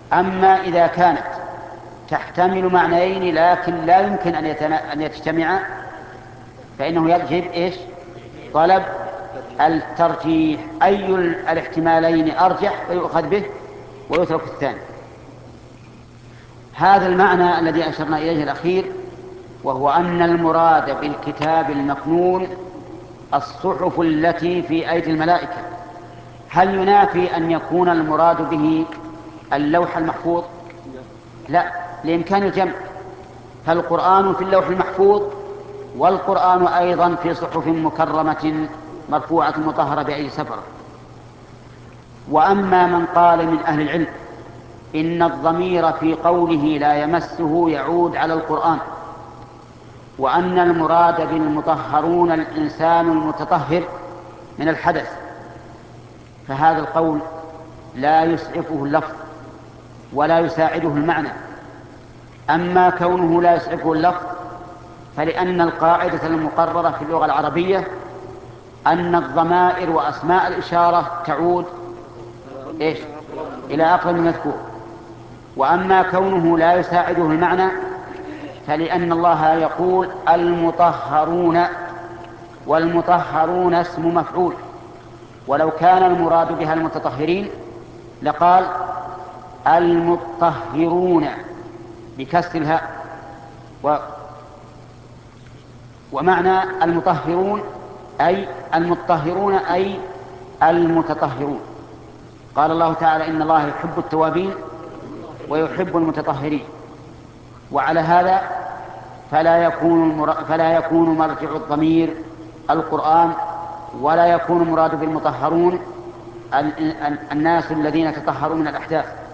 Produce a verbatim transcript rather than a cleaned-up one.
أما إذا كانت تحتمل معنيين لكن لا يمكن أن يجتمعا فإنه يجب إيش؟ طلب الترجيح، أي الاحتمالين أرجح فيؤخذ به ويترك الثاني. هذا المعنى الذي أشرنا إليه الأخير، وهو أن المراد بالكتاب المكنون الصحف التي في أيدي الملائكة. هل ينافي أن يكون المراد به اللوح المحفوظ؟ لا، لإمكان الجمع، فالقرآن في اللوح المحفوظ والقرآن أيضا في صحف مكرمة مرفوعة مطهرة بأي سفرة. وأما من قال من أهل العلم إن الضمير في قوله لا يمسه يعود على القرآن، وأن المراد بالمطهرون الإنسان المتطهر من الحدث، فهذا القول لا يسعفه اللفظ ولا يساعده المعنى. أما كونه لا يسعفه اللفظ فلأن القاعدة المقررة في اللغة العربية أن الضمائر وأسماء الإشارة تعود إيش؟ إلى أقرب من مذكور. وأما كونه لا يساعده المعنى فلأن الله يقول المطهرون، والمطهرون اسم مفعول، ولو كان المراد بها المتطهرين لقال المطهرون بكسر الهاء. و ومعنى المطهرون أي المطهرون أي المتطهرون. قال الله تعالى إن الله يحب التوابين ويحب المتطهرين. وعلى هذا فلا يكون, فلا يكون مرجع الضمير القرآن، ولا يكون مراد بالمطهرون الناس الذين تطهروا من الأحداث.